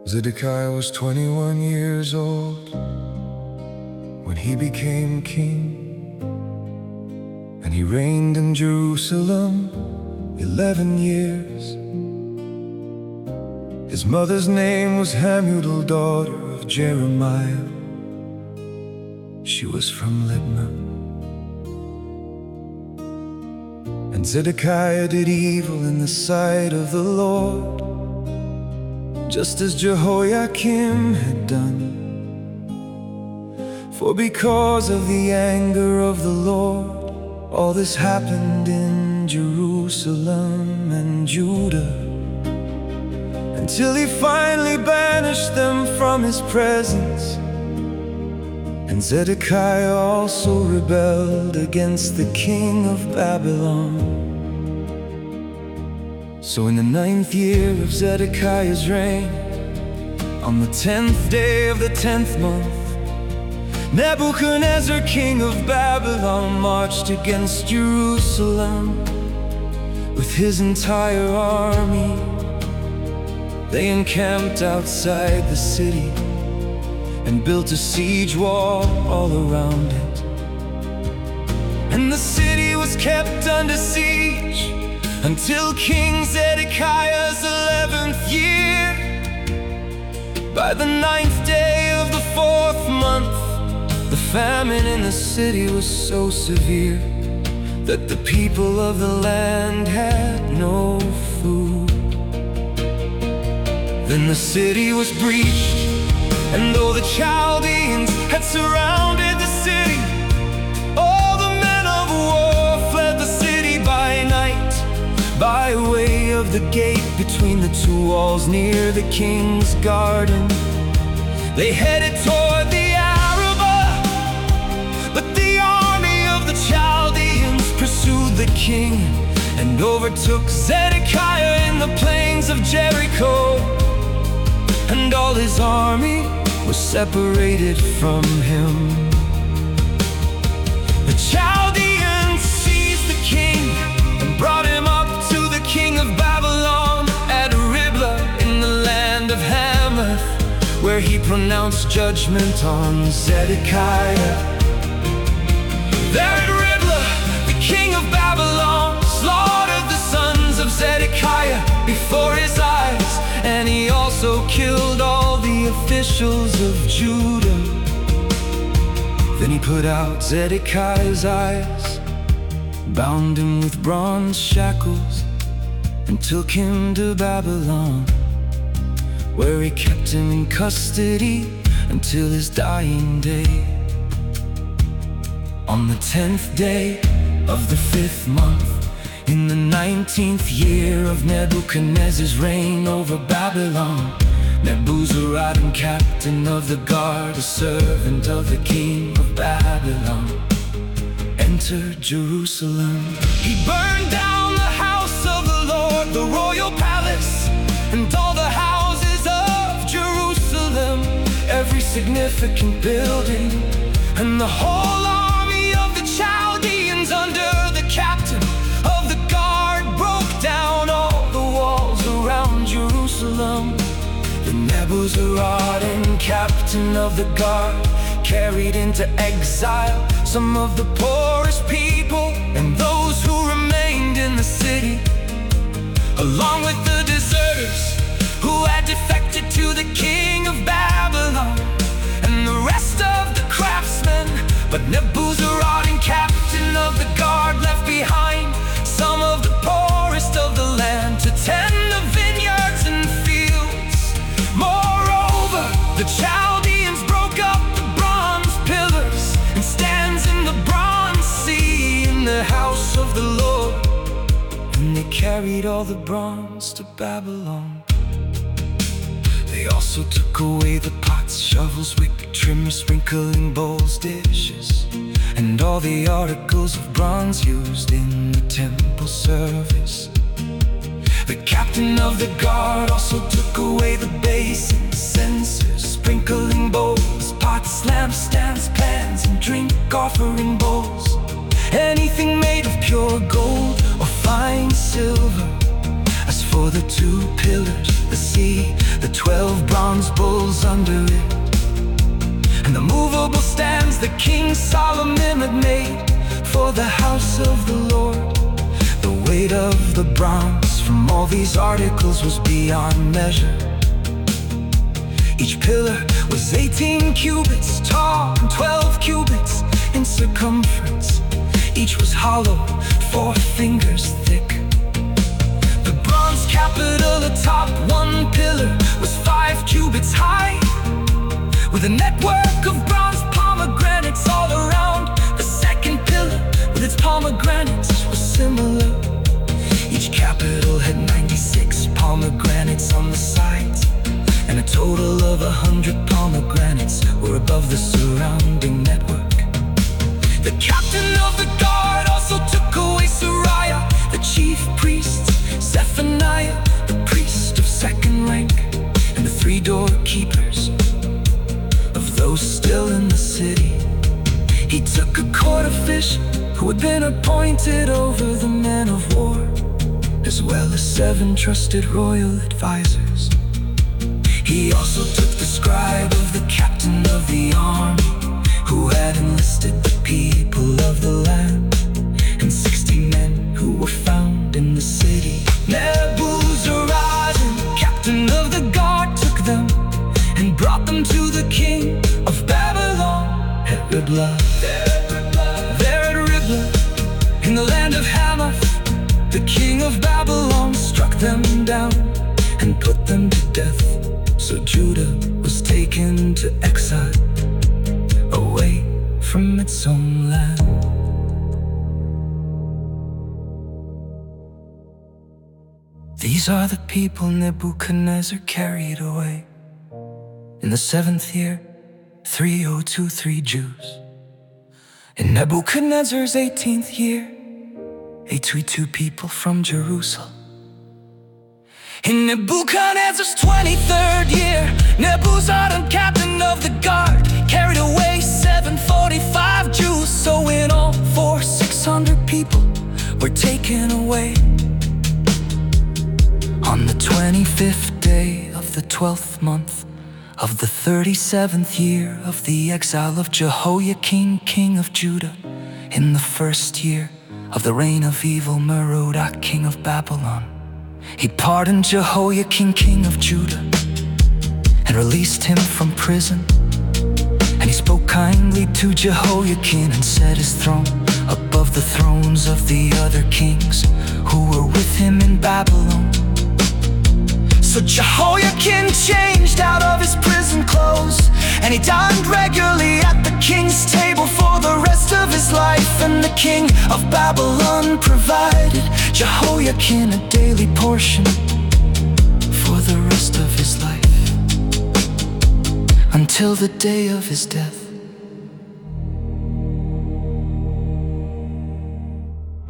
Zedekiah was 21 years old when he became king, and he reigned in Jerusalem 11 years. His mother's name was Hamutal, daughter of Jeremiah. She was from Libnah. And Zedekiah did evil in the sight of the Lord, just as Jehoiakim had done. For because of the anger of the Lord, all this happened in Jerusalem and Judah, until he finally banished them from his presence. And Zedekiah also rebelled against the king of Babylon. So in the 9th year of Zedekiah's reign, on the 10th day of the 10th month, Nebuchadnezzar, king of Babylon, marched against Jerusalem with his entire army. They encamped outside the city and built a siege wall all around it. And the city was kept under siege until King Zedekiah's 11th year. By the 9th day of the 4th month, the famine in the city was so severe that the people of the land had no food. Then the city was breached, and though the Chaldeans had surrounded the city, all the men of war fled the city by night, by way of the gate between the two walls near the king's garden. They headed toward the Arabah, but the army of the Chaldeans pursued the king and overtook Zedekiah in the plains of Jericho, and all his army was separated from him. The Chaldeans seized the king and brought him up to the king of Babylon at Riblah in the land of Hamath, where he pronounced judgment on Zedekiah. There at Riblah, the king of Babylon slaughtered the sons of Zedekiah before his eyes, and he also killed all the officials of Judah. Then he put out Zedekiah's eyes, bound him with bronze shackles, and took him to Babylon, where he kept him in custody until his dying day. On the 10th day of the 5th month, in the 19th year of Nebuchadnezzar's reign over Babylon, Nebuzaradan, captain of the guard, a servant of the king of Babylon, entered Jerusalem. He burned down the house of the Lord, the royal palace, and all the houses of Jerusalem, every significant building, and the whole army of the Chaldeans under the captain of the guard broke down all the walls around Jerusalem. The Nebuzaradan, captain of the guard, carried into exile some of the poorest people and those who remained in the city, along with the deserters who had defected to the king of Babylon and the rest of the craftsmen. But Nebuzaradan, captain of the guard, left behind some of the poorest of the land to tend the vineyards and fields. Moreover, the Chaldeans broke up the bronze pillars and stands in the bronze sea in the house of the Lord, and they carried all the bronze to Babylon. They also took away the pots, shovels, wick trimmers, sprinkling bowls, dishes, and all the articles of bronze used in the temple service. The captain of the guard also took away the basins, censers, sprinkling bowls, pots, lampstands, pans, and drink offering bowls, anything made of pure gold or fine silver. As for the 2 pillars, the sea, the 12 bronze bronze bulls under it, and the movable stands that King Solomon had made for the house of the Lord. The weight of the bronze from all these articles was beyond measure. Each pillar was 18 cubits tall and 12 cubits in circumference. Each was hollow, 4 fingers thick. The bronze capital atop one pillar was 5 cubits high, with a network of bronze pomegranates all around. The second pillar with its pomegranates was similar. Each capital had 96 pomegranates on the sides, and a total of 100 pomegranates were above the surrounding network. The captain of the guard also took away Sariah, the chief priest, Zephaniah, the priest of second rank, and the 3 doorkeepers of those still in the city. He took a court official who had been appointed over the men of war, as well as 7 trusted royal advisors. He also took the scribe of the captain of the army, who had enlisted the people of the land, and 60 men who were found in the city. Nebuzaradan, captain of the guard, took them and brought them to the king of Babylon at Riblah. There at Riblah, in the land of Hamath, the king of Babylon struck them down and put them to death. So Judah was taken to exile, away from its own land. These are the people Nebuchadnezzar carried away. In the 7th year, 3023 Jews. In Nebuchadnezzar's 18th year, 832 people from Jerusalem. In Nebuchadnezzar's 23rd year, Nebuzaradan, captain of the guard, carried away 745 Jews. So in all, 600 people were taken away. On the 25th day of the 12th month of the 37th year of the exile of Jehoiakim, king of Judah, in the 1st year of the reign of evil Merodach, king of Babylon, he pardoned Jehoiakim, king of Judah, and released him from prison. And he spoke kindly to Jehoiakim and set his throne above the thrones of the other kings who were with him in Babylon. So Jehoiakim changed out of his prison clothes, and he dined regularly at the king's table for the rest of his life. And the king of Babylon provided Jehoiakim a daily portion for the rest of his life, until the day of his death.